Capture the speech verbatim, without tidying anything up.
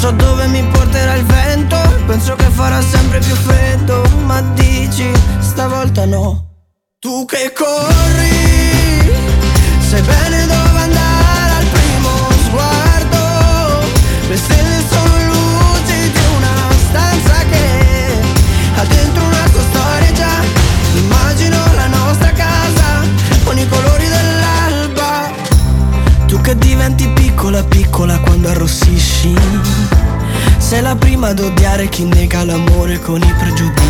so dove mi porterà il vento, penso che farà sempre più freddo, ma dici stavolta no. Tu che corri, sai bene dove andare al primo sguardo. Le stelle sono luci di una stanza che ha dentro una tua storia già. Immagino la nostra casa con i colori dell'alba. Tu che diventi piccola piccola quando arrossisci, sei la prima ad odiare chi nega l'amore con i pregiudizi.